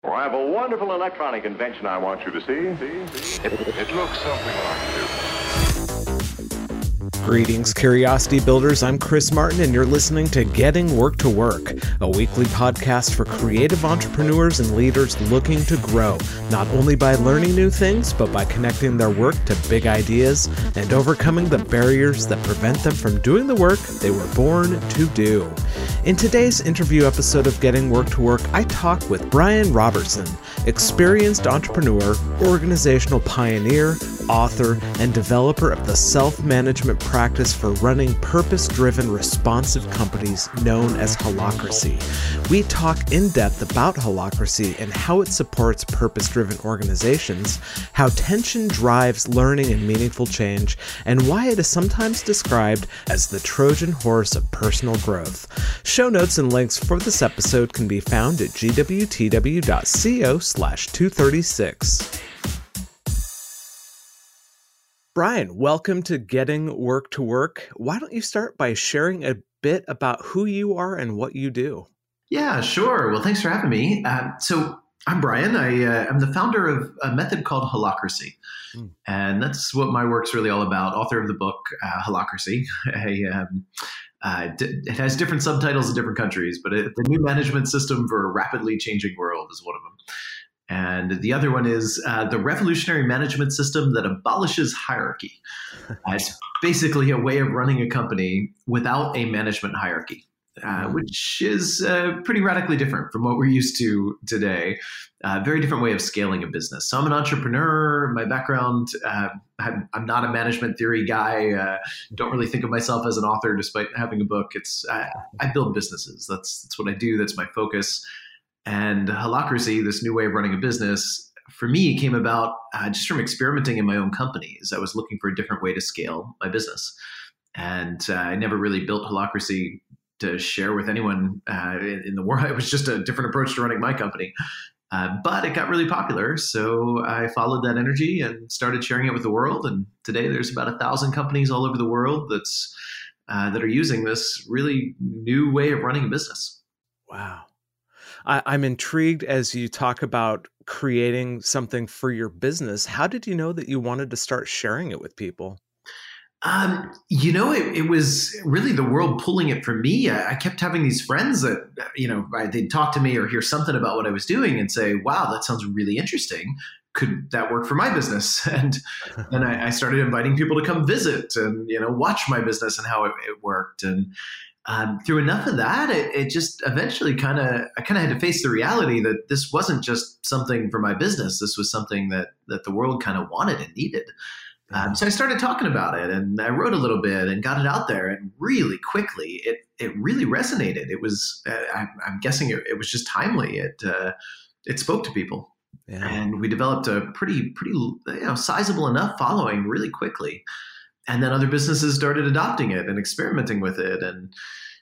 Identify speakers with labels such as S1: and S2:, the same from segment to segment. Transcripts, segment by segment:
S1: Well, I have a wonderful electronic invention I want you to see. It looks something like this.
S2: Greetings, Curiosity Builders. I'm Chris Martin, and you're listening to Getting Work to Work, a weekly podcast for creative entrepreneurs and leaders looking to grow, not only by learning new things, but by connecting their work to big ideas and overcoming the barriers that prevent them from doing the work they were born to do. In today's interview episode of Getting Work to Work, I talk with Brian Robertson, experienced entrepreneur, organizational pioneer, author, and developer of the self-management practice for running purpose-driven, responsive companies known as Holacracy. We talk in depth about Holacracy and how it supports purpose-driven organizations, how tension drives learning and meaningful change, and why it is sometimes described as the Trojan horse of personal growth. Show notes and links for this episode can be found at gwtw.co/236. Brian, welcome to Getting Work to Work. Why don't you start by sharing a bit about who you are and what you do?
S3: Yeah, sure. Well, thanks for having me. So I'm Brian. I'm the founder of a method called Holacracy. And that's what my work's really all about. Author of the book, Holacracy. It has different subtitles in different countries, but the new management system for a rapidly changing world is one of them. And the other one is the revolutionary management system that abolishes hierarchy. It's basically a way of running a company without a management hierarchy, which is pretty radically different from what we're used to today. Very different way of scaling a business. So I'm an entrepreneur. My background, I'm not a management theory guy. Don't really think of myself as an author despite having a book. I build businesses. That's what I do. That's my focus. And Holacracy, this new way of running a business, for me came about just from experimenting in my own companies. I was looking for a different way to scale my business. And I never really built Holacracy to share with anyone in the world. It was just a different approach to running my company. But it got really popular. So I followed that energy and started sharing it with the world. And today there's about 1,000 companies all over the world that are using this really new way of running a business.
S2: Wow. I'm intrigued as you talk about creating something for your business. How did you know that you wanted to start sharing it with people?
S3: It was really the world pulling it from me. I kept having these friends that, they'd talk to me or hear something about what I was doing and say, wow, that sounds really interesting. Could that work for my business? And then I started inviting people to come visit and, watch my business and how it worked. And through enough of that, it just eventually I had to face the reality that this wasn't just something for my business. This was something that the world kind of wanted and needed. So I started talking about it, and I wrote a little bit and got it out there, and really quickly it really resonated. It was I'm guessing it was just timely. It spoke to people, and we developed a pretty sizable enough following really quickly. And then other businesses started adopting it and experimenting with it. And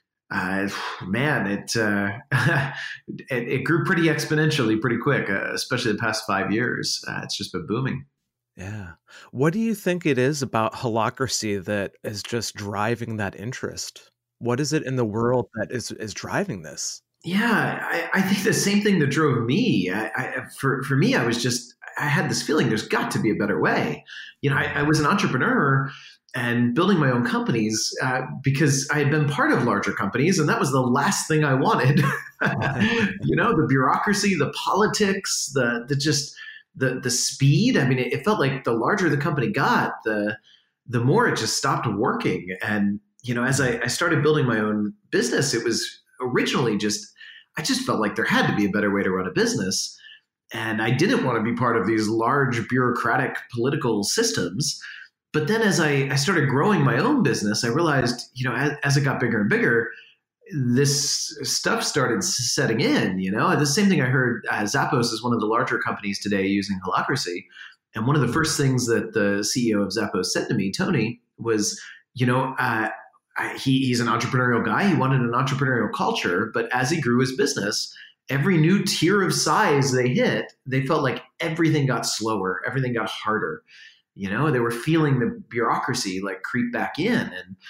S3: it grew pretty exponentially pretty quick, especially the past 5 years. It's just been booming.
S2: Yeah. What do you think it is about Holacracy that is just driving that interest? What is it in the world that is driving this?
S3: Yeah, I think the same thing that drove me. For me, I had this feeling there's got to be a better way. I was an entrepreneur and building my own companies because I had been part of larger companies, and that was the last thing I wanted. The bureaucracy, the politics, the speed. I mean, it felt like the larger the company got, the more it just stopped working. And as I started building my own business, it was originally I just felt like there had to be a better way to run a business. And I didn't want to be part of these large bureaucratic political systems. But then as I started growing my own business, I realized, as it got bigger and bigger, this stuff started setting in, The same thing I heard, Zappos is one of the larger companies today using Holacracy. And one of the first things that the CEO of Zappos said to me, Tony, was, he's an entrepreneurial guy. He wanted an entrepreneurial culture. But as he grew his business, every new tier of size they hit, they felt like everything got slower, everything got harder. They were feeling the bureaucracy like creep back in.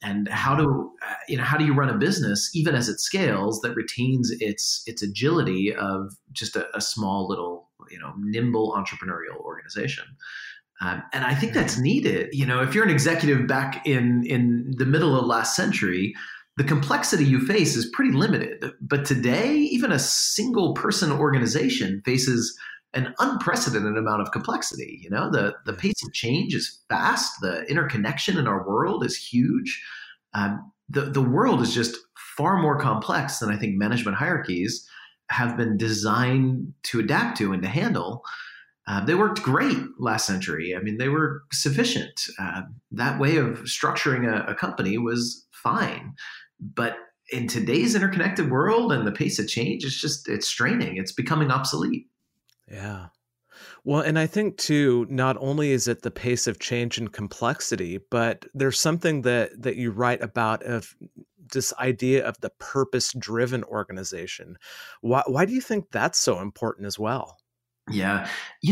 S3: and how do you run a business even as it scales that retains its agility of just a small little nimble entrepreneurial organization. And I think that's needed. If you're an executive back in the middle of last century, the complexity you face is pretty limited. But today, even a single person organization faces an unprecedented amount of complexity. The pace of change is fast. The interconnection in our world is huge. The world is just far more complex than I think management hierarchies have been designed to adapt to and to handle. They worked great last century. I mean, they were sufficient. That way of structuring a company was fine. But in today's interconnected world and the pace of change, it's straining. It's becoming obsolete.
S2: Yeah. Well, and I think too, not only is it the pace of change and complexity, but there's something that you write about of this idea of the purpose-driven organization. Why do you think that's so important as well?
S3: Yeah.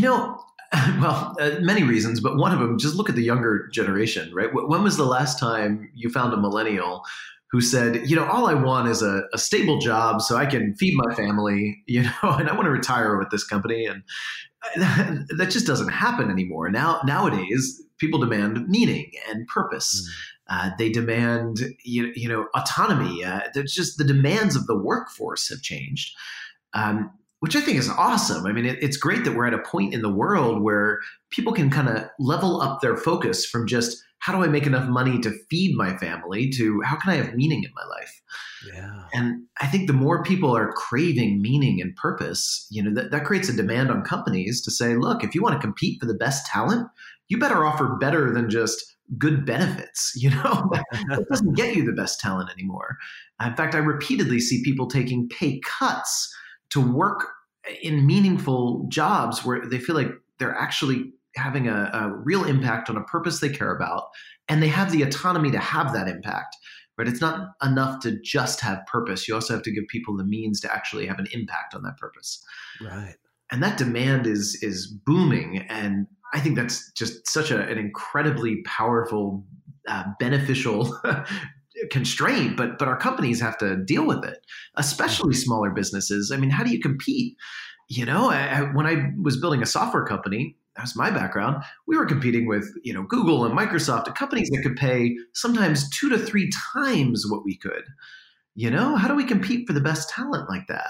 S3: Many reasons, but one of them, just look at the younger generation, right? When was the last time you found a millennial who said, all I want is a stable job so I can feed my family, and I want to retire with this company. And that just doesn't happen anymore. Nowadays, people demand meaning and purpose. They demand, autonomy. There's just the demands of the workforce have changed, which I think is awesome. I mean, it's great that we're at a point in the world where people can kind of level up their focus from just how do I make enough money to feed my family to how can I have meaning in my life?
S2: Yeah.
S3: And I think the more people are craving meaning and purpose, that creates a demand on companies to say, look, if you want to compete for the best talent, you better offer better than just good benefits. That doesn't get you the best talent anymore. In fact, I repeatedly see people taking pay cuts to work in meaningful jobs where they feel like they're actually having a real impact on a purpose they care about, and they have the autonomy to have that impact. Right? It's not enough to just have purpose. You also have to give people the means to actually have an impact on that purpose.
S2: Right.
S3: And that demand is booming. And I think that's just such an incredibly powerful, beneficial constraint, but our companies have to deal with it, especially smaller businesses. I mean, how do you compete? When I was building a software company, that was my background. We were competing with, Google and Microsoft, and companies that could pay sometimes 2 to 3 times what we could. How do we compete for the best talent like that?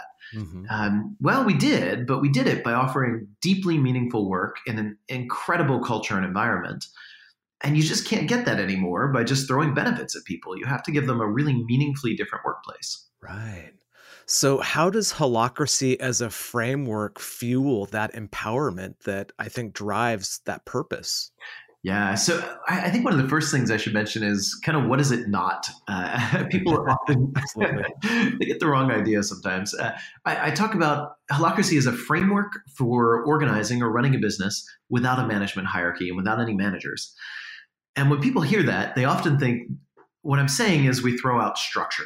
S3: Mm-hmm. We did, but we did it by offering deeply meaningful work in an incredible culture and environment. And you just can't get that anymore by just throwing benefits at people. You have to give them a really meaningfully different workplace.
S2: Right. So how does Holacracy as a framework fuel that empowerment that I think drives that purpose?
S3: Yeah. So I think one of the first things I should mention is kind of what is it not? People often they get the wrong idea sometimes. I talk about Holacracy as a framework for organizing or running a business without a management hierarchy and without any managers. And when people hear that, they often think what I'm saying is we throw out structure.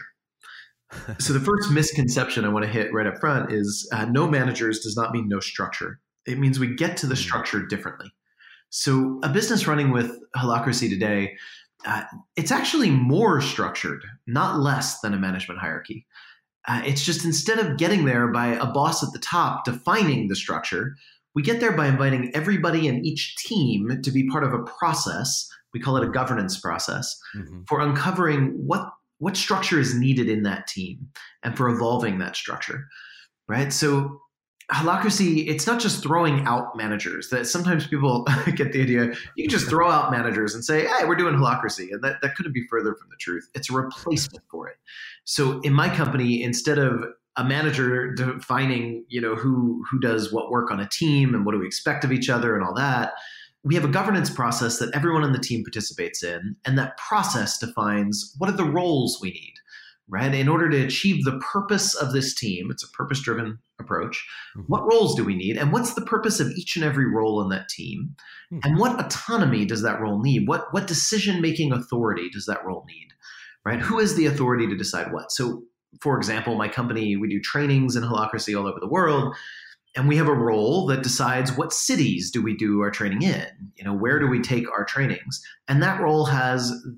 S3: So the first misconception I want to hit right up front is no managers does not mean no structure. It means we get to the structure differently. So a business running with Holacracy today, it's actually more structured, not less than a management hierarchy. It's just instead of getting there by a boss at the top defining the structure, we get there by inviting everybody in each team to be part of a process. We call it a governance process for uncovering what structure is needed in that team and for evolving that structure, right? So Holacracy, it's not just throwing out managers. That sometimes people get the idea, you can just throw out managers and say, hey, we're doing Holacracy. And that couldn't be further from the truth. It's a replacement for it. So in my company, instead of a manager defining, who does what work on a team and what do we expect of each other and all that, we have a governance process that everyone on the team participates in. And that process defines what are the roles we need, right? In order to achieve the purpose of this team, it's a purpose-driven approach. What roles do we need? And what's the purpose of each and every role in that team? And what autonomy does that role need? What decision-making authority does that role need, right? Who has the authority to decide what? So, for example, my company, we do trainings in Holacracy all over the world. And we have a role that decides what cities do we do our training in? Where do we take our trainings? And that role has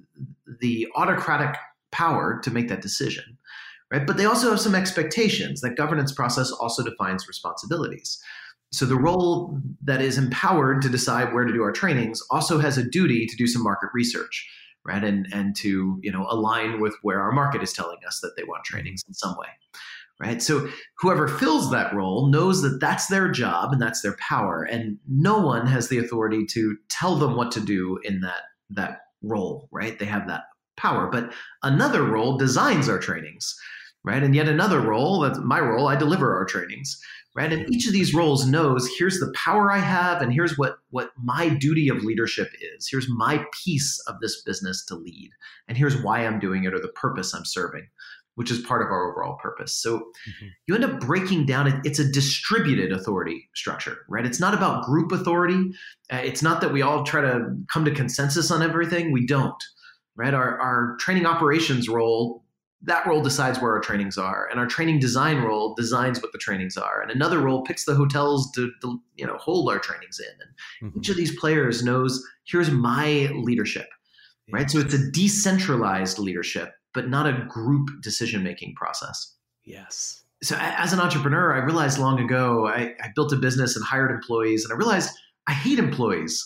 S3: the autocratic power to make that decision, right? But they also have some expectations. That governance process also defines responsibilities. So the role that is empowered to decide where to do our trainings also has a duty to do some market research, right? And to, align with where our market is telling us that they want trainings in some way, right? So whoever fills that role knows that that's their job and that's their power, and no one has the authority to tell them what to do in that role, right? They have that power, but another role designs our trainings, right? And yet another role, that's my role, I deliver our trainings, right? And each of these roles knows, here's the power I have, and here's what my duty of leadership is. Here's my piece of this business to lead, and here's why I'm doing it, or the purpose I'm serving, which is part of our overall purpose. So you end up breaking down, it's a distributed authority structure, right? It's not about group authority. It's not that we all try to come to consensus on everything. We don't, right? Our training operations role, that role decides where our trainings are, and our training design role designs what the trainings are, and another role picks the hotels to hold our trainings in. And each of these players knows, here's my leadership, right? So it's a decentralized leadership, but not a group decision-making process.
S2: Yes.
S3: So as an entrepreneur, I realized long ago, I built a business and hired employees, and I realized I hate employees.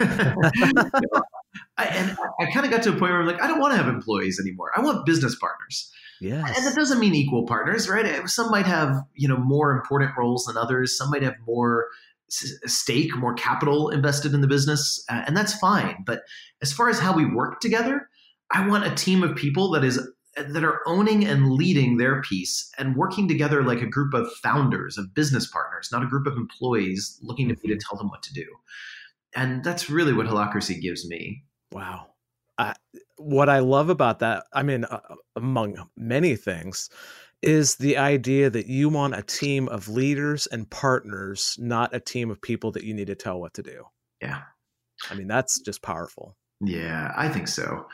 S3: And I kind of got to a point where I'm like, I don't want to have employees anymore. I want business partners.
S2: Yes.
S3: And that doesn't mean equal partners, right? Some might have, more important roles than others. Some might have more stake, more capital invested in the business, and that's fine. But as far as how we work together, I want a team of people that are owning and leading their piece and working together like a group of founders, of business partners, not a group of employees looking to me to tell them what to do. And that's really what Holacracy gives me.
S2: Wow. What I love about that, among many things, is the idea that you want a team of leaders and partners, not a team of people that you need to tell what to do.
S3: Yeah.
S2: That's just powerful.
S3: Yeah, I think so.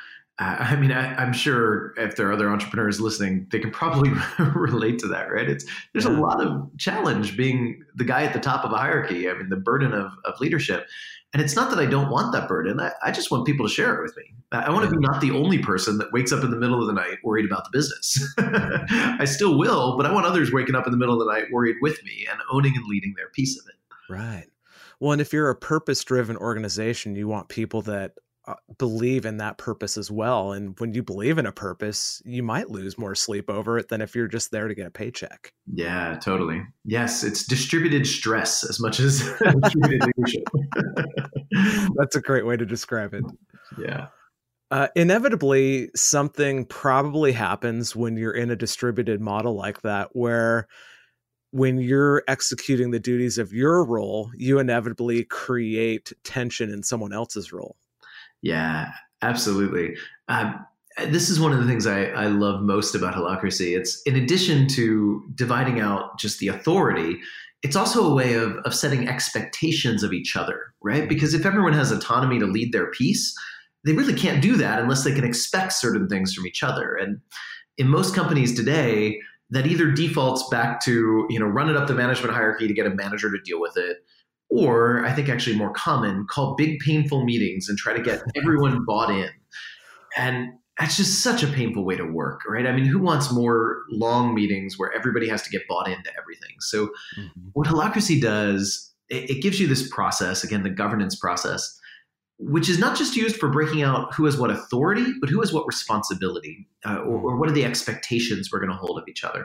S3: I'm sure if there are other entrepreneurs listening, they can probably relate to that, right? There's a lot of challenge being the guy at the top of a hierarchy. The burden of leadership. And it's not that I don't want that burden. I just want people to share it with me. I want to be not the only person that wakes up in the middle of the night worried about the business. I still will, but I want others waking up in the middle of the night worried with me and owning and leading their piece of it.
S2: Right. Well, and if you're a purpose-driven organization, you want people that believe in that purpose as well. And when you believe in a purpose, you might lose more sleep over it than if you're just there to get a paycheck.
S3: Yeah, totally. Yes, it's distributed stress as much as distributed leadership.
S2: That's a great way to describe it.
S3: Yeah.
S2: Inevitably, something probably happens when you're in a distributed model like that, where when you're executing the duties of your role, you inevitably create tension in someone else's role.
S3: Yeah, absolutely. This is one of the things I love most about Holacracy. It's, in addition to dividing out just the authority, it's also a way of setting expectations of each other, right? Because if everyone has autonomy to lead their piece, they really can't do that unless they can expect certain things from each other. And in most companies today, that either defaults back to, run it up the management hierarchy to get a manager to deal with it, or I think actually more common, call big painful meetings and try to get everyone bought in. And that's just such a painful way to work, right? Who wants more long meetings where everybody has to get bought into everything? So what Holacracy does, it gives you this process, again, the governance process, which is not just used for breaking out who has what authority, but who has what responsibility, or what are the expectations we're going to hold of each other.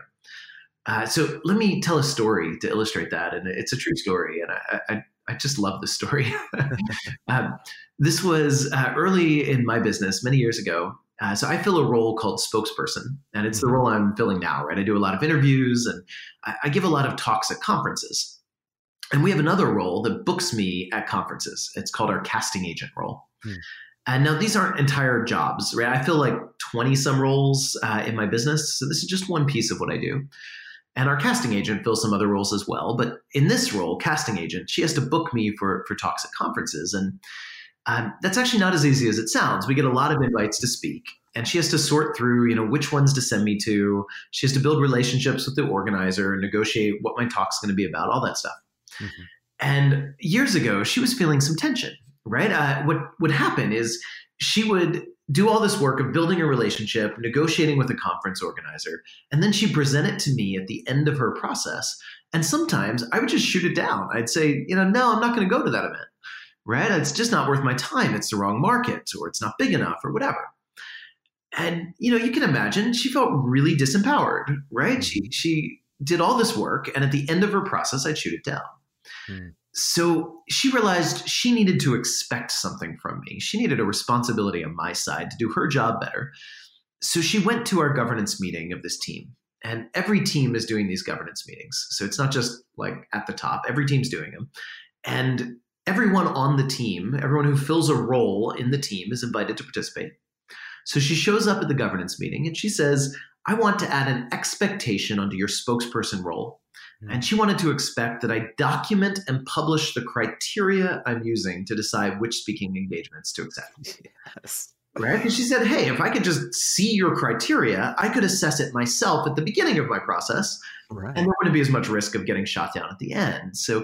S3: So let me tell a story to illustrate that. And it's a true story. And I just love this story. This was early in my business many years ago. So I fill a role called spokesperson, and it's the role I'm filling now, right? I do a lot of interviews and I give a lot of talks at conferences. And we have another role that books me at conferences. It's called our casting agent role. And now these aren't entire jobs, right? I fill like 20 some roles in my business. So this is just one piece of what I do. And our casting agent fills some other roles as well. But in this role, casting agent, she has to book me for talks at conferences. And that's actually not as easy as it sounds. We get a lot of invites to speak, and she has to sort through, which ones to send me to. She has to build relationships with the organizer, negotiate what my talk's going to be about, all that stuff. And years ago, she was feeling some tension, right? What would happen is she would do all this work of building a relationship, negotiating with a conference organizer, and then she'd present it to me at the end of her process. And sometimes I would just shoot it down. I'd say, no, I'm not going to go to that event, right? It's just not worth my time. It's the wrong market, or it's not big enough, or whatever. And, you can imagine she felt really disempowered, right? She did all this work, and at the end of her process, I'd shoot it down. Mm. So she realized she needed to expect something from me. She needed a responsibility on my side to do her job better. So she went to our governance meeting of this team. And every team is doing these governance meetings. So it's not just like at the top. Every team's doing them. And everyone on the team, everyone who fills a role in the team is invited to participate. So she shows up at the governance meeting and she says, I want to add an expectation onto your spokesperson role. And she wanted to expect that I document and publish the criteria I'm using to decide which speaking engagements to accept.
S2: Yes.
S3: Right? And she said, hey, if I could just see your criteria, I could assess it myself at the beginning of my process. Right. And there wouldn't be as much risk of getting shot down at the end. So,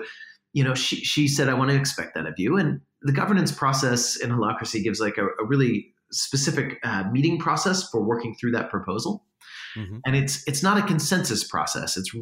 S3: she said, I want to expect that of you. And the governance process in Holacracy gives like a really specific meeting process for working through that proposal. Mm-hmm. And it's not a consensus process. It's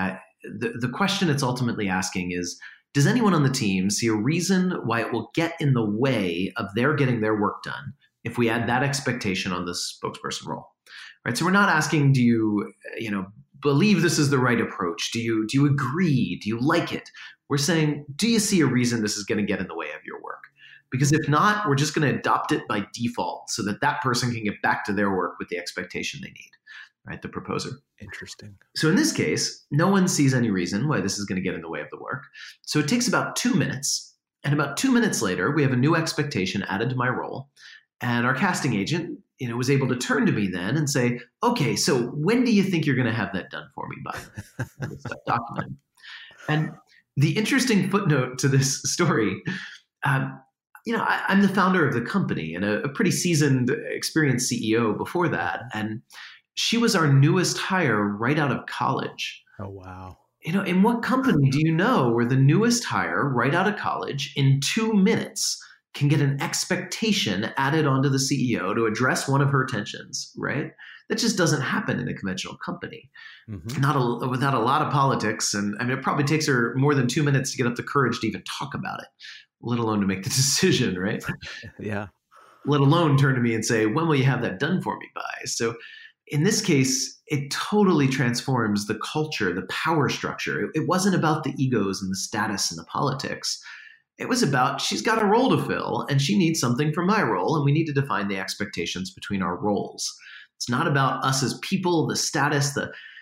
S3: the question it's ultimately asking is, does anyone on the team see a reason why it will get in the way of their getting their work done if we add that expectation on the spokesperson role, right? So we're not asking, do you, believe this is the right approach? Do you agree? Do you like it? We're saying, do you see a reason this is going to get in the way of your work? Because if not, we're just going to adopt it by default so that person can get back to their work with the expectation they need, right? The proposer.
S2: Interesting.
S3: So in this case, no one sees any reason why this is going to get in the way of the work. So it takes about 2 minutes. And about 2 minutes later, we have a new expectation added to my role. And our casting agent, was able to turn to me then and say, okay, so when do you think you're going to have that done for me by? Documented. And the interesting footnote to this story, I'm the founder of the company and a pretty seasoned, experienced CEO before that. And she was our newest hire right out of college.
S2: Oh, wow.
S3: In what company do you know where the newest hire right out of college in 2 minutes can get an expectation added onto the CEO to address one of her tensions, right? That just doesn't happen in a conventional company. Mm-hmm. Without a lot of politics. And it probably takes her more than 2 minutes to get up the courage to even talk about it, let alone to make the decision, right?
S2: Yeah.
S3: Let alone turn to me and say, when will you have that done for me by? So in this case, it totally transforms the culture, the power structure. It wasn't about the egos and the status and the politics. It was about, she's got a role to fill and she needs something from my role, and we need to define the expectations between our roles. It's not about us as people, the status,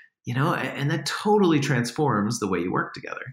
S3: and that totally transforms the way you work together.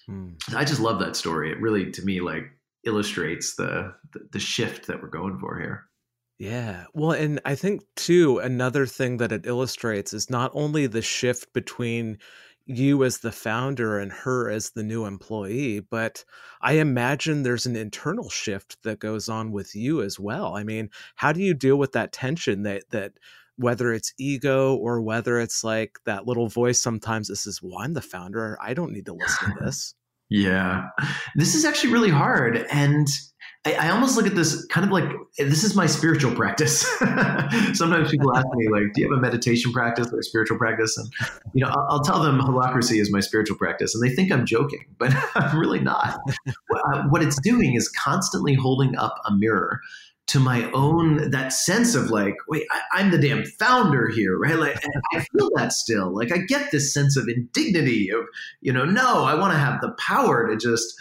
S3: I just love that story. It really, to me, illustrates the shift that we're going for here.
S2: Yeah. Well, and I think too, another thing that it illustrates is not only the shift between you as the founder and her as the new employee, but I imagine there's an internal shift that goes on with you as well. How do you deal with that tension that whether it's ego or whether it's like that little voice sometimes that says, well, I'm the founder, I don't need to listen to this.
S3: Yeah, this is actually really hard. And I almost look at this kind of like, this is my spiritual practice. Sometimes people ask me, do you have a meditation practice or a spiritual practice? And, I'll tell them Holacracy is my spiritual practice. And they think I'm joking, but I'm really not. What it's doing is constantly holding up a mirror to my own, that sense of wait, I'm the damn founder here, right? I feel that still. I get this sense of indignity of, no, I want to have the power to just,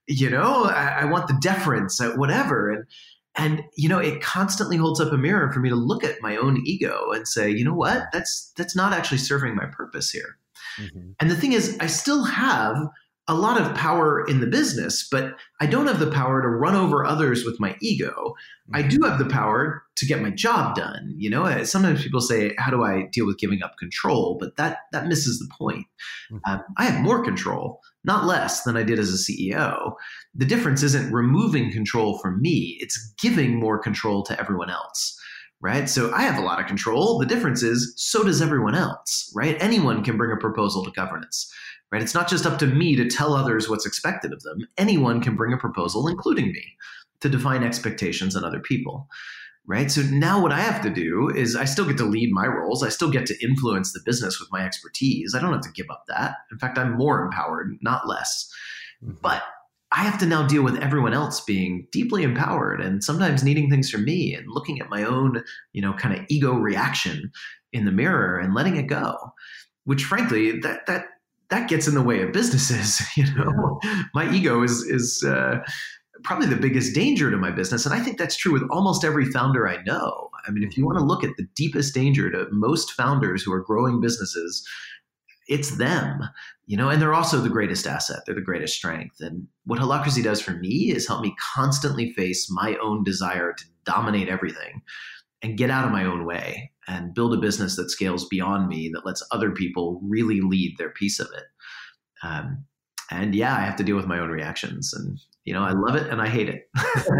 S3: I want the deference, whatever. And it constantly holds up a mirror for me to look at my own ego and say, you know what, that's not actually serving my purpose here. Mm-hmm. And the thing is, I still have a lot of power in the business, but I don't have the power to run over others with my ego. Mm-hmm. I do have the power to get my job done. Sometimes people say, how do I deal with giving up control? But that misses the point. Mm-hmm. I have more control, not less than I did as a CEO. The difference isn't removing control from me. It's giving more control to everyone else. Right? So I have a lot of control. The difference is, so does everyone else, right? Anyone can bring a proposal to governance, right? It's not just up to me to tell others what's expected of them. Anyone can bring a proposal, including me, to define expectations on other people. right? So now what I have to do is I still get to lead my roles. I still get to influence the business with my expertise. I don't have to give up that. In fact, I'm more empowered, not less. Mm-hmm. But I have to now deal with everyone else being deeply empowered and sometimes needing things from me and looking at my own, kind of ego reaction in the mirror and letting it go, which frankly, that gets in the way of businesses. My ego is probably the biggest danger to my business. And I think that's true with almost every founder I know. I mean, if you want to look at the deepest danger to most founders who are growing businesses, it's them, and they're also the greatest asset. They're the greatest strength. And what Holacracy does for me is help me constantly face my own desire to dominate everything and get out of my own way and build a business that scales beyond me, that lets other people really lead their piece of it. And yeah, I have to deal with my own reactions, and I love it and I hate it.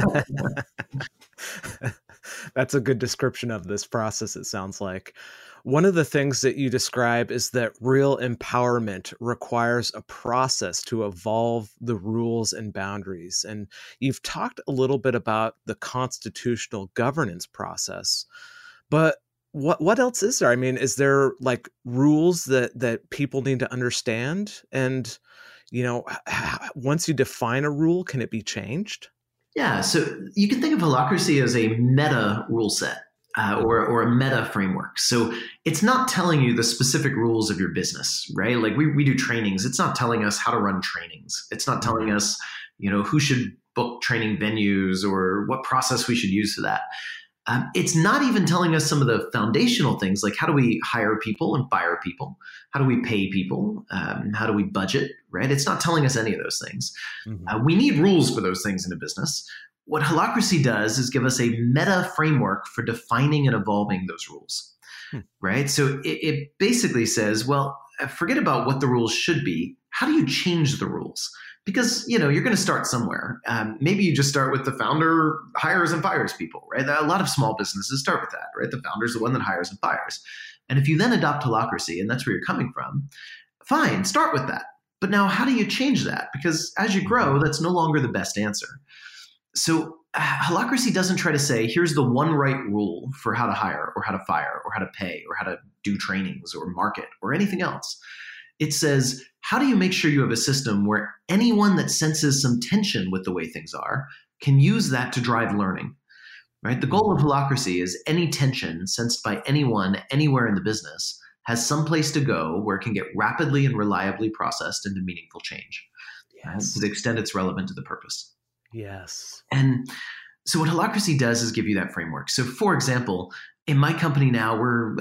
S2: That's a good description of this process, it sounds like. One of the things that you describe is that real empowerment requires a process to evolve the rules and boundaries. And you've talked a little bit about the constitutional governance process, but what else is there? I mean, is there like rules that people need to understand? And, once you define a rule, can it be changed?
S3: Yeah. So you can think of Holacracy as a meta rule set. Or a meta framework. So it's not telling you the specific rules of your business, right? Like we do trainings. It's not telling us how to run trainings. It's not telling us, who should book training venues or what process we should use for that. It's not even telling us some of the foundational things, like how do we hire people and fire people? How do we pay people? How do we budget, right? It's not telling us any of those things. Mm-hmm. We need rules for those things in a business. What Holacracy does is give us a meta framework for defining and evolving those rules, right? So it basically says, well, forget about what the rules should be. How do you change the rules? Because, you're going to start somewhere. Maybe you just start with the founder hires and fires people, right? A lot of small businesses start with that, right? The founder's the one that hires and fires. And if you then adopt Holacracy, and that's where you're coming from, fine, start with that. But now how do you change that? Because as you grow, that's no longer the best answer. So Holacracy doesn't try to say, here's the one right rule for how to hire or how to fire or how to pay or how to do trainings or market or anything else. It says, how do you make sure you have a system where anyone that senses some tension with the way things are can use that to drive learning, right? The goal of Holacracy is any tension sensed by anyone anywhere in the business has some place to go where it can get rapidly and reliably processed into meaningful change, to the extent it's relevant to the purpose.
S2: Yes.
S3: And so what Holacracy does is give you that framework. So for example, in my company now, we're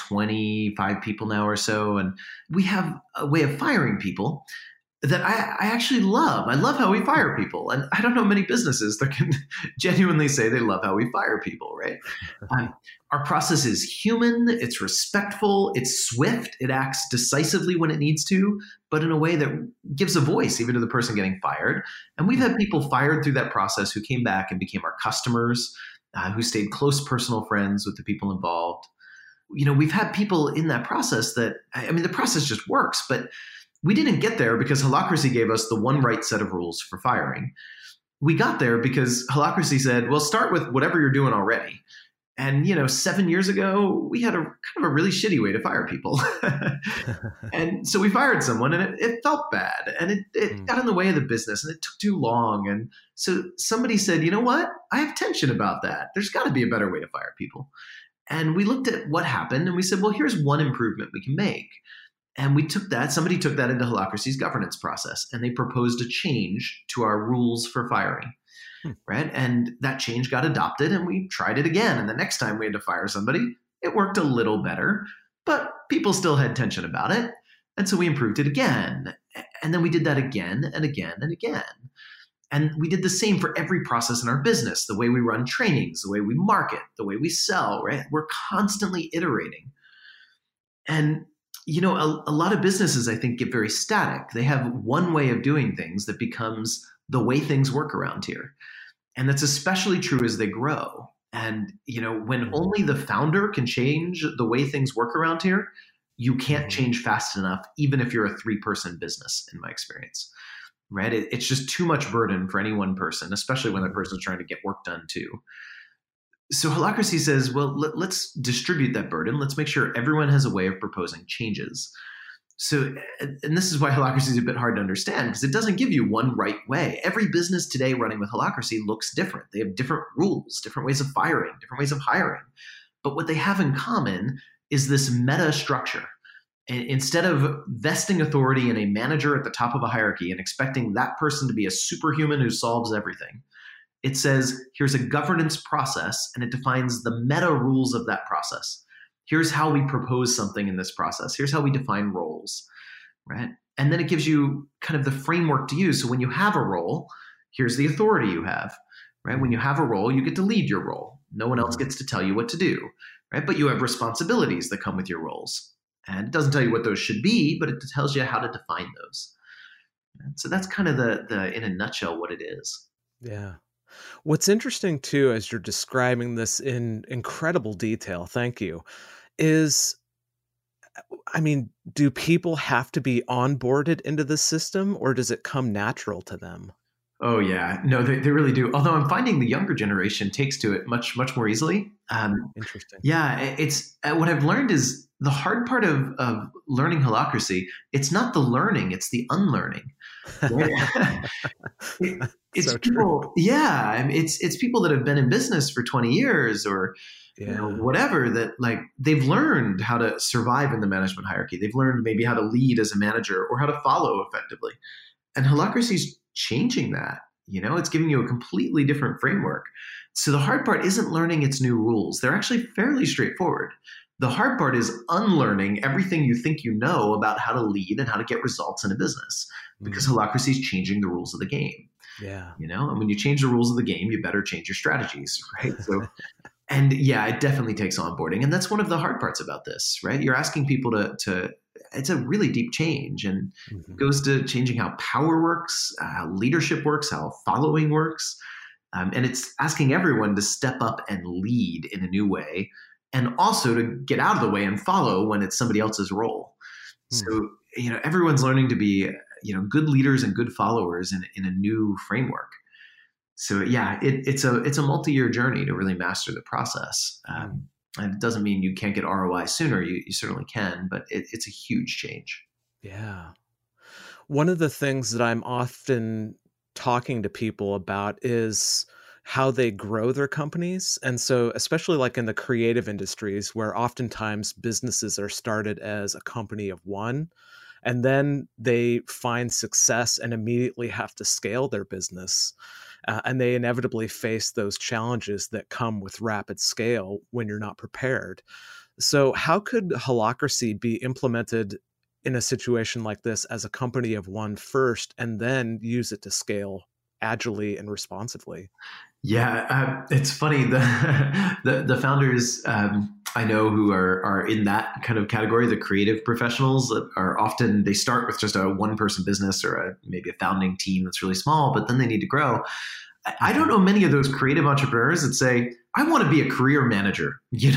S3: 25 people now or so, and we have a way of firing people that I actually love. I love how we fire people. And I don't know many businesses that can genuinely say they love how we fire people, right? Our process is human, it's respectful, it's swift, it acts decisively when it needs to, but in a way that gives a voice even to the person getting fired. And we've had people fired through that process who came back and became our customers, who stayed close personal friends with the people involved. We've had people in that process that, the process just works, but we didn't get there because Holacracy gave us the one right set of rules for firing. We got there because Holacracy said, well, start with whatever you're doing already. And, 7 years ago, we had a kind of a really shitty way to fire people. And so we fired someone and it felt bad and it got in the way of the business and it took too long. And so somebody said, you know what? I have tension about that. There's got to be a better way to fire people. And we looked at what happened and we said, well, here's one improvement we can make. And somebody took that into Holacracy's governance process and they proposed a change to our rules for firing. Right. And that change got adopted and we tried it again. And the next time we had to fire somebody, it worked a little better, but people still had tension about it. And so we improved it again. And then we did that again and again and again. And we did the same for every process in our business, the way we run trainings, the way we market, the way we sell, right? We're constantly iterating. And, a lot of businesses, I think, get very static. They have one way of doing things that becomes the way things work around here. And that's especially true as they grow. And, when only the founder can change the way things work around here, you can't change fast enough, even if you're a 3-person business, in my experience, right? It's just too much burden for any one person, especially when that person's trying to get work done too. So Holacracy says, well, let's distribute that burden. Let's make sure everyone has a way of proposing changes. So, and this is why Holacracy is a bit hard to understand, because it doesn't give you one right way. Every business today running with Holacracy looks different. They have different rules, different ways of firing, different ways of hiring. But what they have in common is this meta structure. And instead of vesting authority in a manager at the top of a hierarchy and expecting that person to be a superhuman who solves everything, it says, here's a governance process, and it defines the meta rules of that process. Here's how we propose something in this process. Here's how we define roles, right? And then it gives you kind of the framework to use. So when you have a role, here's the authority you have, right? When you have a role, you get to lead your role. No one else gets to tell you what to do, right? But you have responsibilities that come with your roles. And it doesn't tell you what those should be, but it tells you how to define those. And so that's kind of the in a nutshell, what it is.
S2: Yeah. What's interesting too, as you're describing this in incredible detail, thank you, is, I mean, do people have to be onboarded into the system, or does it come natural to them?
S3: Oh yeah, no, they really do. Although I'm finding the younger generation takes to it much more easily.
S2: Interesting.
S3: Yeah, it's what I've learned is the hard part of learning Holacracy. It's not the learning; it's the unlearning. It's so people. True. Yeah, I mean, it's people that have been in business for 20 years or whatever, that like they've learned how to survive in the management hierarchy. They've learned maybe how to lead as a manager or how to follow effectively. And Holacracy's changing that. It's giving you a completely different framework. So the hard part isn't learning its new rules. They're actually fairly straightforward. The hard part is unlearning everything you think you know about how to lead and how to get results in a business, because Holacracy is changing the rules of the game.
S2: Yeah.
S3: And when you change the rules of the game, you better change your strategies, right? So, and yeah, it definitely takes onboarding. And that's one of the hard parts about this, right? You're asking people to it's a really deep change, and it goes to changing how power works, how leadership works, how following works. And it's asking everyone to step up and lead in a new way, and also to get out of the way and follow when it's somebody else's role. So, everyone's learning to be, good leaders and good followers in a new framework. So yeah, it's a multi-year journey to really master the process. And it doesn't mean you can't get ROI sooner. You certainly can, but it's a huge change.
S2: Yeah. One of the things that I'm often talking to people about is how they grow their companies. And so especially like in the creative industries, where oftentimes businesses are started as a company of one, and then they find success and immediately have to scale their business. And they inevitably face those challenges that come with rapid scale when you're not prepared. So how could Holacracy be implemented in a situation like this as a company of one first, and then use it to scale agilely and responsively?
S3: Yeah, it's funny. The founders I know who are in that kind of category, the creative professionals that are often, they start with just a one-person business or maybe a founding team that's really small, but then they need to grow. I don't know many of those creative entrepreneurs that say, I want to be a career manager.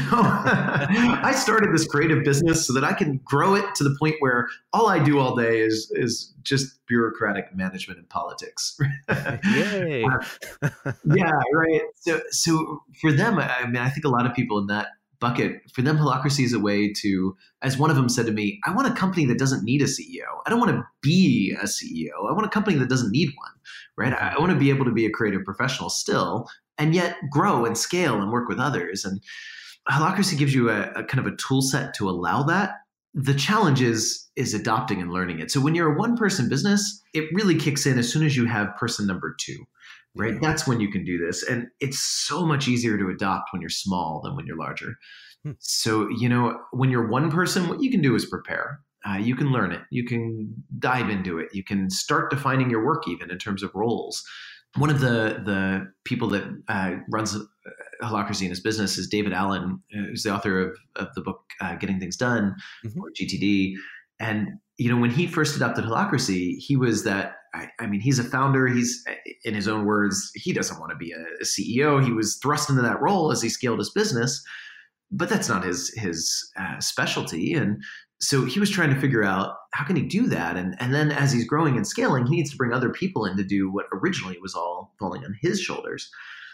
S3: I started this creative business so that I can grow it to the point where all I do all day is just bureaucratic management and politics.
S2: Yay.
S3: Yeah, right. So for them, I mean, I think a lot of people in that bucket, for them, Holacracy is a way to, as one of them said to me, I want a company that doesn't need a CEO. I don't want to be a CEO. I want a company that doesn't need one, right? I want to be able to be a creative professional still, and yet grow and scale and work with others. And Holacracy gives you a kind of a tool set to allow that. The challenge is adopting and learning it. So when you're a one-person business, it really kicks in as soon as you have person number 2. Right? Yeah. That's when you can do this. And it's so much easier to adopt when you're small than when you're larger. So, when you're one person, what you can do is prepare. You can learn it. You can dive into it. You can start defining your work even in terms of roles. One of the people that runs Holacracy in his business is David Allen, who's the author of the book Getting Things Done, or GTD. And, when he first adopted Holacracy, he was that, I mean, he's a founder. He's, in his own words, he doesn't want to be a CEO. He was thrust into that role as he scaled his business, but that's not his specialty. And so he was trying to figure out how can he do that? And then as he's growing and scaling, he needs to bring other people in to do what originally was all falling on his shoulders.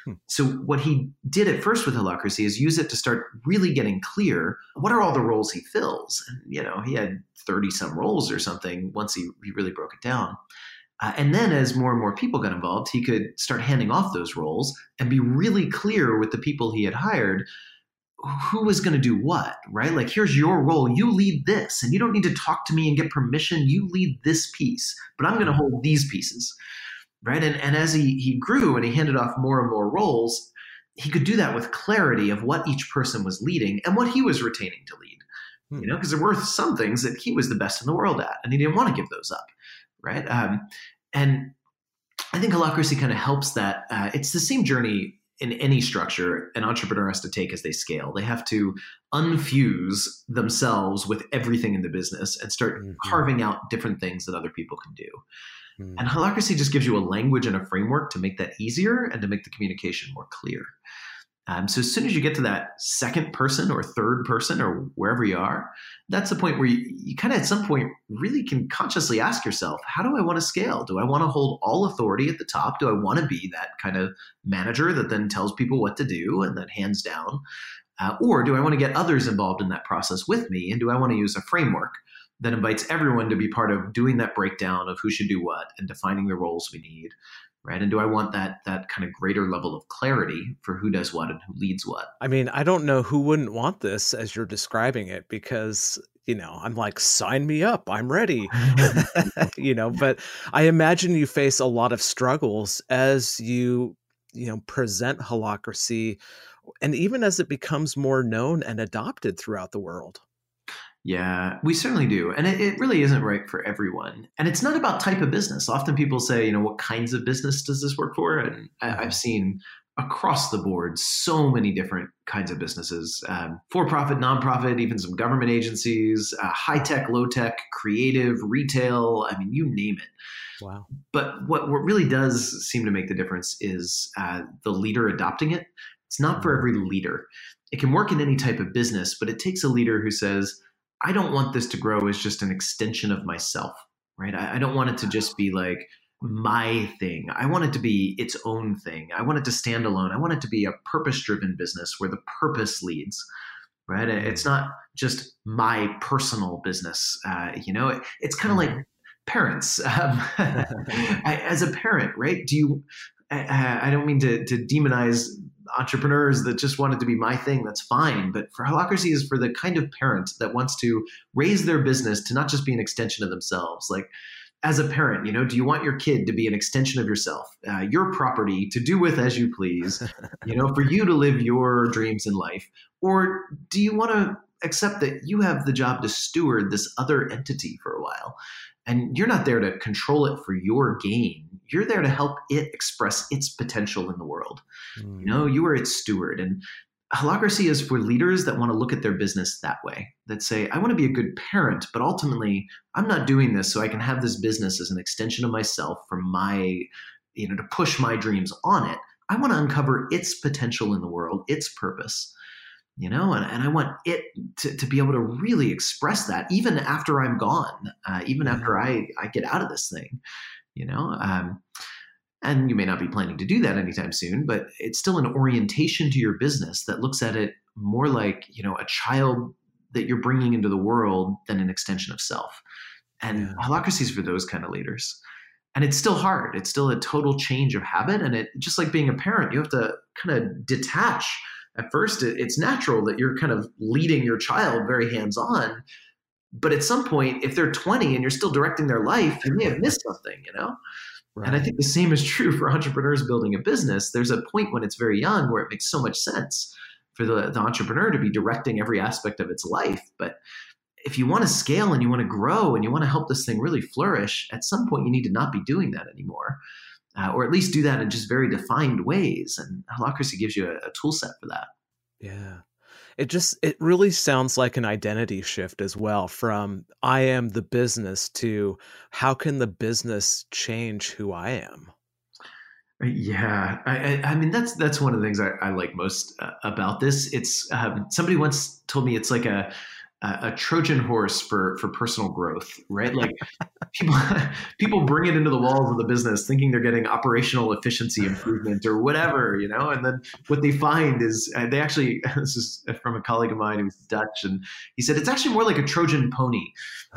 S2: Hmm.
S3: So what he did at first with Holacracy is use it to start really getting clear, what are all the roles he fills? And, he had 30 some roles or something once he really broke it down. And then as more and more people got involved, he could start handing off those roles and be really clear with the people he had hired who was going to do what, right? Like, here's your role. You lead this, and you don't need to talk to me and get permission. You lead this piece, but I'm going to hold these pieces, right? And as he grew and he handed off more and more roles, he could do that with clarity of what each person was leading and what he was retaining to lead, because there were some things that he was the best in the world at, and he didn't want to give those up, right? And I think Holacracy kind of helps that. It's the same journey in any structure an entrepreneur has to take as they scale. They have to unfuse themselves with everything in the business and start carving out different things that other people can do. And Holacracy just gives you a language and a framework to make that easier and to make the communication more clear. So as soon as you get to that second person or third person or wherever you are, that's the point where you kind of at some point really can consciously ask yourself, how do I want to scale? Do I want to hold all authority at the top? Do I want to be that kind of manager that then tells people what to do and then hands down? Or do I want to get others involved in that process with me? And do I want to use a framework that invites everyone to be part of doing that breakdown of who should do what and defining the roles we need? Right. And do I want that kind of greater level of clarity for who does what and who leads what?
S2: I mean, I don't know who wouldn't want this as you're describing it, because, I'm like, sign me up. I'm ready. But I imagine you face a lot of struggles as you present Holacracy, and even as it becomes more known and adopted throughout the world.
S3: Yeah, we certainly do. And it really isn't right for everyone. And it's not about type of business. Often people say, what kinds of business does this work for? And I've seen across the board so many different kinds of businesses, for-profit, nonprofit, even some government agencies, high-tech, low-tech, creative, retail, I mean, you name it.
S2: Wow.
S3: But what really does seem to make the difference is the leader adopting it. It's not for every leader. It can work in any type of business, but it takes a leader who says, I don't want this to grow as just an extension of myself, right? I don't want it to just be like my thing. I want it to be its own thing. I want it to stand alone. I want it to be a purpose-driven business where the purpose leads, right? It's not just my personal business. It's kind of like parents. As a parent, right? I don't mean to demonize entrepreneurs that just want it to be my thing. That's fine. But for Holacracy is for the kind of parent that wants to raise their business to not just be an extension of themselves. Like, as a parent, do you want your kid to be an extension of yourself, your property to do with as you please, for you to live your dreams in life? Or do you want to accept that you have the job to steward this other entity for a while? And you're not there to control it for your gain. You're there to help it express its potential in the world. You are its steward. And Holacracy is for leaders that want to look at their business that way, that say, I want to be a good parent, but ultimately I'm not doing this so I can have this business as an extension of myself for my, to push my dreams on it. I want to uncover its potential in the world, its purpose. And I want it to be able to really express that even after I'm gone, even after I get out of this thing, and you may not be planning to do that anytime soon, but it's still an orientation to your business that looks at it more like, a child that you're bringing into the world than an extension of self. And Holacracy is for those kind of leaders. And it's still hard. It's still a total change of habit. And it just like being a parent, you have to kind of detach. At first, it's natural that you're kind of leading your child very hands-on. But at some point, if they're 20 and you're still directing their life, you may have missed something, Right. And I think the same is true for entrepreneurs building a business. There's a point when it's very young where it makes so much sense for the entrepreneur to be directing every aspect of its life. But if you want to scale and you want to grow and you want to help this thing really flourish, at some point you need to not be doing that anymore. Or at least do that in just very defined ways. And Holacracy gives you a tool set for that.
S2: Yeah. It really sounds like an identity shift as well, from I am the business to how can the business change who I am?
S3: Yeah. I mean, that's one of the things I like most about this. It's somebody once told me it's like a Trojan horse for personal growth, right? Like people bring it into the walls of the business thinking they're getting operational efficiency improvement or whatever, and then what they find is they actually, this is from a colleague of mine who's Dutch, and he said it's actually more like a Trojan pony.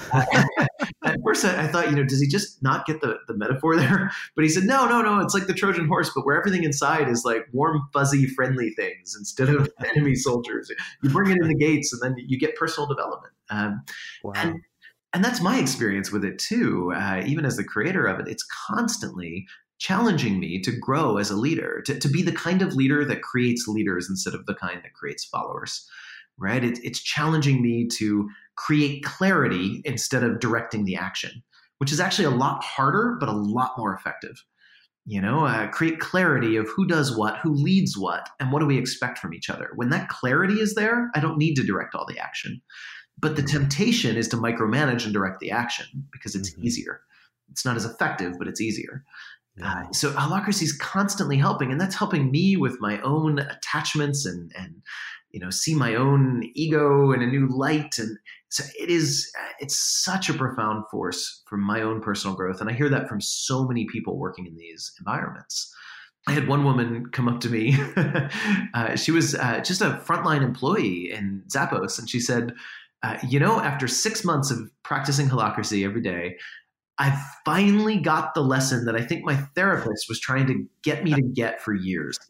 S3: At first I thought, does he just not get the metaphor there? But he said, no, it's like the Trojan horse, but where everything inside is like warm, fuzzy, friendly things instead of enemy soldiers. You bring it in the gates and then you get personal development.
S2: Wow.
S3: And that's my experience with it too. Even as the creator of it, it's constantly challenging me to grow as a leader, to be the kind of leader that creates leaders instead of the kind that creates followers, right? It's challenging me to create clarity instead of directing the action, which is actually a lot harder, but a lot more effective. Create clarity of who does what, who leads what, and what do we expect from each other. When that clarity is there, I don't need to direct all the action. But the temptation is to micromanage and direct the action because it's easier. It's not as effective, but it's easier.
S2: Yeah.
S3: So Holacracy is constantly helping, and that's helping me with my own attachments and see my own ego in a new light. And so it's such a profound force for my own personal growth. And I hear that from so many people working in these environments. I had one woman come up to me. She was just a frontline employee in Zappos, and she said, after 6 months of practicing Holacracy every day, I finally got the lesson that I think my therapist was trying to get me to get for years.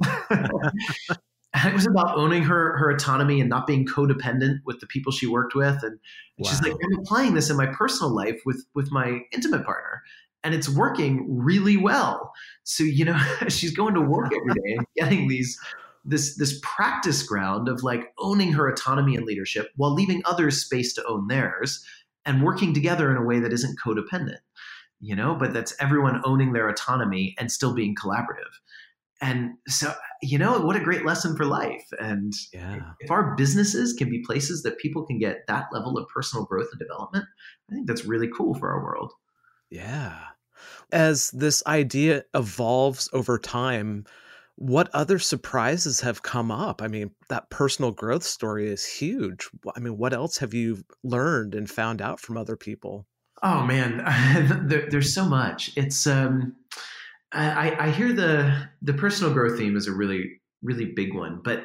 S3: It was about owning her autonomy and not being codependent with the people she worked with. And she's like, I'm applying this in my personal life with my intimate partner, and it's working really well. So, she's going to work every day and getting this practice ground of like owning her autonomy and leadership while leaving others space to own theirs and working together in a way that isn't codependent, but that's everyone owning their autonomy and still being collaborative. And so, what a great lesson for life. And if our businesses can be places that people can get that level of personal growth and development, I think that's really cool for our world.
S2: Yeah. As this idea evolves over time, what other surprises have come up? I mean, that personal growth story is huge. I mean, what else have you learned and found out from other people?
S3: Oh man, there's so much. It's I hear the personal growth theme is a really, really big one, but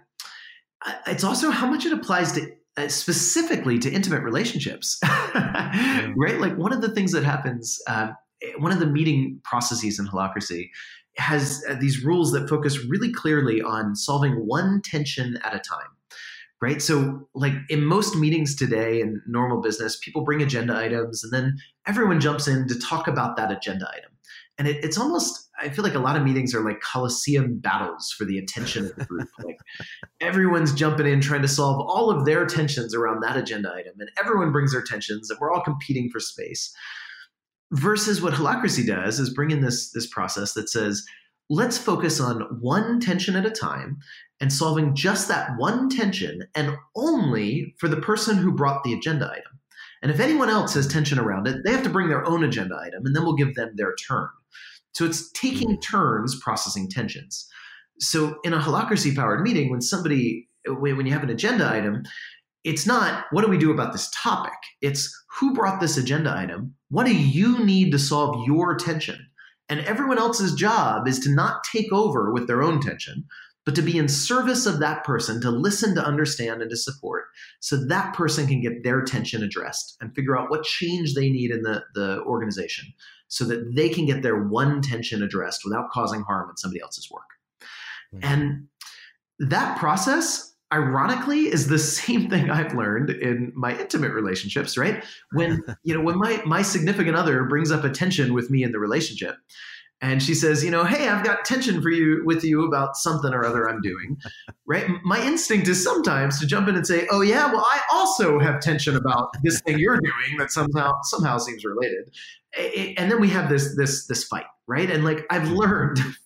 S3: it's also how much it applies to specifically to intimate relationships, right? Like one of the things that happens, one of the meeting processes in Holacracy has these rules that focus really clearly on solving one tension at a time, right? So like in most meetings today in normal business, people bring agenda items and then everyone jumps in to talk about that agenda item. And it's almost, I feel like a lot of meetings are like Colosseum battles for the attention of the group. Like everyone's jumping in trying to solve all of their tensions around that agenda item, and everyone brings their tensions and we're all competing for space. Versus what Holacracy does is bring in this process that says, let's focus on one tension at a time and solving just that one tension, and only for the person who brought the agenda item. And if anyone else has tension around it, they have to bring their own agenda item, and then we'll give them their turn. So it's taking turns processing tensions. So in a Holacracy-powered meeting, when you have an agenda item, it's not, what do we do about this topic? It's who brought this agenda item? What do you need to solve your tension? And everyone else's job is to not take over with their own tension, but to be in service of that person, to listen, to understand, and to support, so that person can get their tension addressed and figure out what change they need in the organization so that they can get their one tension addressed without causing harm in somebody else's work. Mm-hmm. And that process, ironically, is the same thing I've learned in my intimate relationships, right? When my significant other brings up a tension with me in the relationship, and she says, hey, I've got tension with you about something or other I'm doing, right? My instinct is sometimes to jump in and say, oh yeah, well, I also have tension about this thing you're doing that somehow seems related. And then we have this fight, right? And like I've learned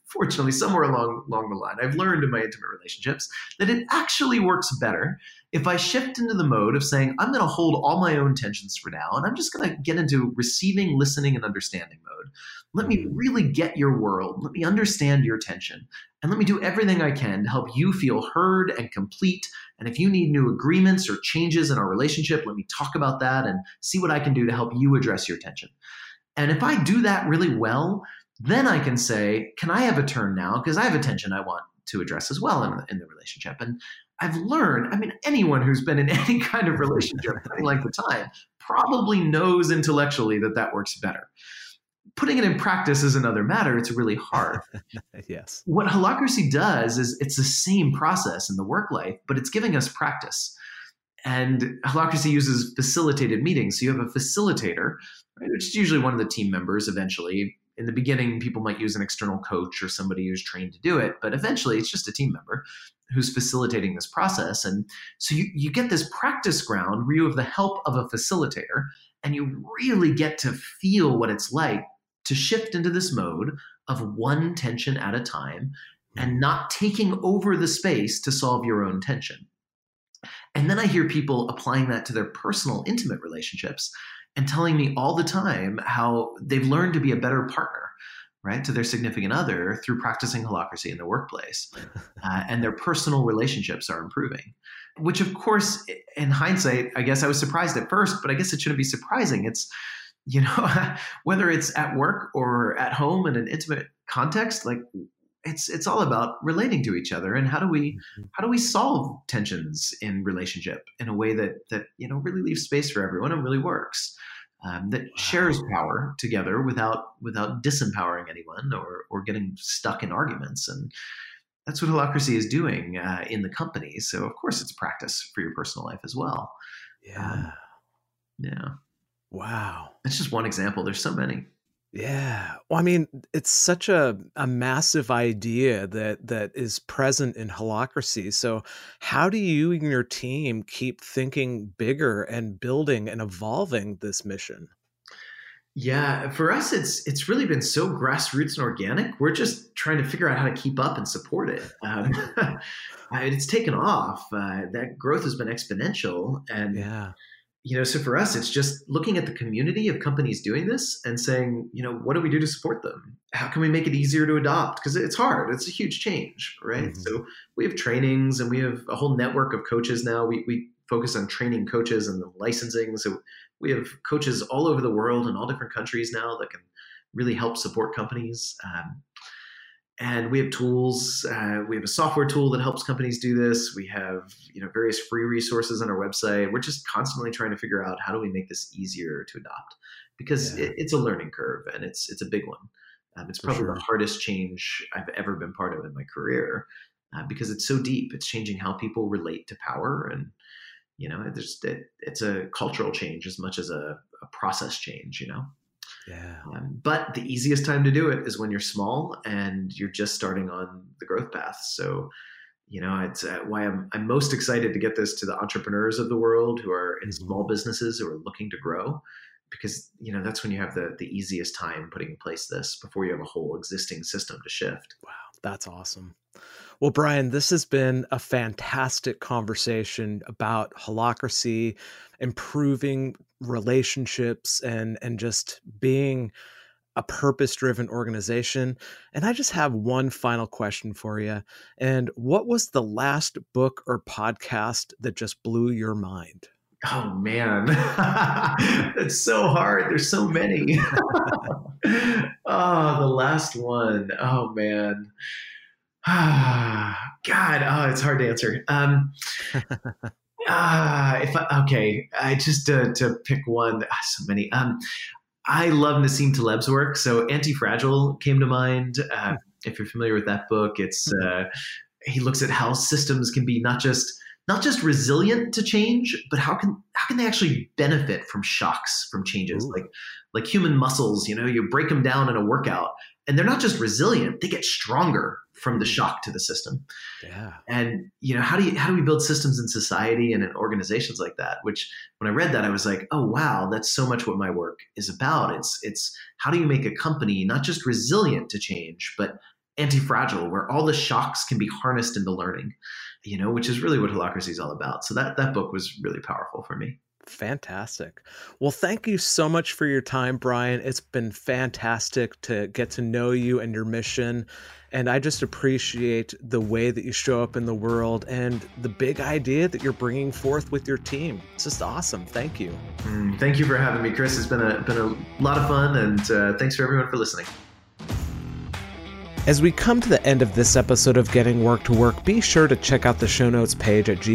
S3: unfortunately, somewhere along the line, I've learned in my intimate relationships that it actually works better if I shift into the mode of saying, I'm going to hold all my own tensions for now, and I'm just going to get into receiving, listening, and understanding mode. Let me really get your world. Let me understand your tension. And let me do everything I can to help you feel heard and complete. And if you need new agreements or changes in our relationship, let me talk about that and see what I can do to help you address your tension. And if I do that really well, then I can say, can I have a turn now? Because I have a tension I want to address as well in the relationship. And I've learned, anyone who's been in any kind of relationship for any length of time probably knows intellectually that works better. Putting it in practice is another matter. It's really hard.
S2: Yes.
S3: What Holacracy does is it's the same process in the work life, but it's giving us practice. And Holacracy uses facilitated meetings. So you have a facilitator, right, which is usually one of the team members eventually. In the beginning, people might use an external coach or somebody who's trained to do it, but eventually it's just a team member who's facilitating this process. And so you get this practice ground where you have the help of a facilitator, and you really get to feel what it's like to shift into this mode of one tension at a time and not taking over the space to solve your own tension. And then I hear people applying that to their personal, intimate relationships and telling me all the time how they've learned to be a better partner, right, to their significant other through practicing Holacracy in the workplace. And their personal relationships are improving, which, of course, in hindsight, I guess I was surprised at first, but I guess it shouldn't be surprising. It's, whether it's at work or at home in an intimate context, like it's all about relating to each other and how do we solve tensions in relationship in a way that really leaves space for everyone and really works, that shares power together without disempowering anyone or getting stuck in arguments. And that's what Holacracy is doing in the company. So of course it's practice for your personal life as well.
S2: Yeah.
S3: Yeah.
S2: Wow.
S3: That's just one example. There's so many.
S2: Yeah. Well, it's such a massive idea that is present in Holacracy. So how do you and your team keep thinking bigger and building and evolving this mission?
S3: Yeah, for us, it's really been so grassroots and organic. We're just trying to figure out how to keep up and support it. It's taken off. That growth has been exponential. And
S2: yeah.
S3: So for us, it's just looking at the community of companies doing this and saying, what do we do to support them? How can we make it easier to adopt? Because it's hard. It's a huge change, right? Mm-hmm. So we have trainings and we have a whole network of coaches now. We focus on training coaches and the licensing. So we have coaches all over the world in all different countries now that can really help support companies. And we have tools. We have a software tool that helps companies do this. We have, various free resources on our website. We're just constantly trying to figure out how do we make this easier to adopt, because it's a learning curve and it's a big one. It's probably the hardest change I've ever been part of in my career because it's so deep. It's changing how people relate to power, and it's a cultural change as much as a process change.
S2: Yeah.
S3: But the easiest time to do it is when you're small and you're just starting on the growth path. So, it's why I'm most excited to get this to the entrepreneurs of the world who are in small businesses who are looking to grow, because, that's when you have the easiest time putting in place this before you have a whole existing system to shift.
S2: Wow. That's awesome. Well, Brian, this has been a fantastic conversation about Holacracy, improving relationships and just being a purpose-driven organization. And I just have one final question for you. And what was the last book or podcast that just blew your mind?
S3: Oh, man. That's so hard. There's so many. The last one. Oh, man. God, it's hard to answer. To pick one, so many. I love Nassim Taleb's work. So Anti-Fragile came to mind. If you're familiar with that book, it's he looks at how systems can be not just resilient to change, but how can they actually benefit from shocks, from changes? Ooh. Like human muscles, you break them down in a workout and they're not just resilient, they get stronger from the shock to the system.
S2: Yeah.
S3: And how do we build systems in society and in organizations like that? Which when I read that, I was like, oh wow, that's so much what my work is about. It's how do you make a company not just resilient to change, but anti-fragile, where all the shocks can be harnessed into learning, which is really what Holacracy is all about. So that book was really powerful for me.
S2: Fantastic. Well, thank you so much for your time, Brian. It's been fantastic to get to know you and your mission. And I just appreciate the way that you show up in the world and the big idea that you're bringing forth with your team. It's just awesome. Thank you.
S3: Thank you for having me, Chris. It's been a lot of fun, and thanks for everyone for listening.
S2: As we come to the end of this episode of Getting Work to Work, be sure to check out the show notes page at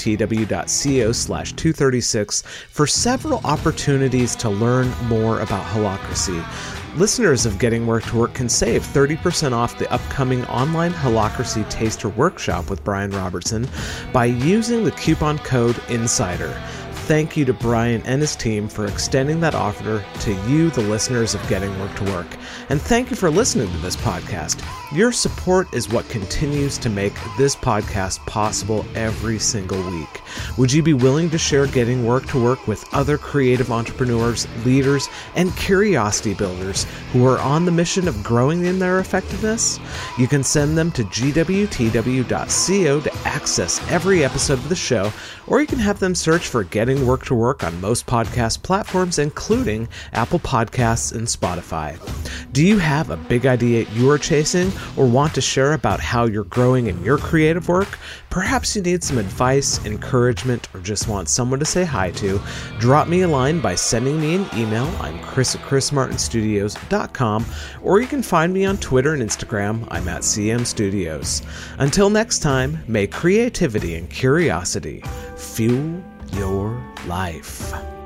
S2: gwtw.co/236 for several opportunities to learn more about Holacracy. Listeners of Getting Work to Work can save 30% off the upcoming online Holacracy Taster Workshop with Brian Robertson by using the coupon code INSIDER. Thank you to Brian and his team for extending that offer to you, the listeners of Getting Work to Work. And thank you for listening to this podcast. Your support is what continues to make this podcast possible every single week. Would you be willing to share Getting Work to Work with other creative entrepreneurs, leaders, and curiosity builders who are on the mission of growing in their effectiveness? You can send them to gwtw.co to access every episode of the show, or you can have them search for Getting Work to Work on most podcast platforms, including Apple Podcasts and Spotify. Do you have a big idea you are chasing or want to share about how you're growing in your creative work? Perhaps you need some advice, encouragement, or just want someone to say hi to? Drop me a line by sending me an email. I'm chris@chrismartinstudios.com, or you can find me on Twitter and Instagram. I'm at CM Studios. Until next time, may creativity and curiosity fuel your life.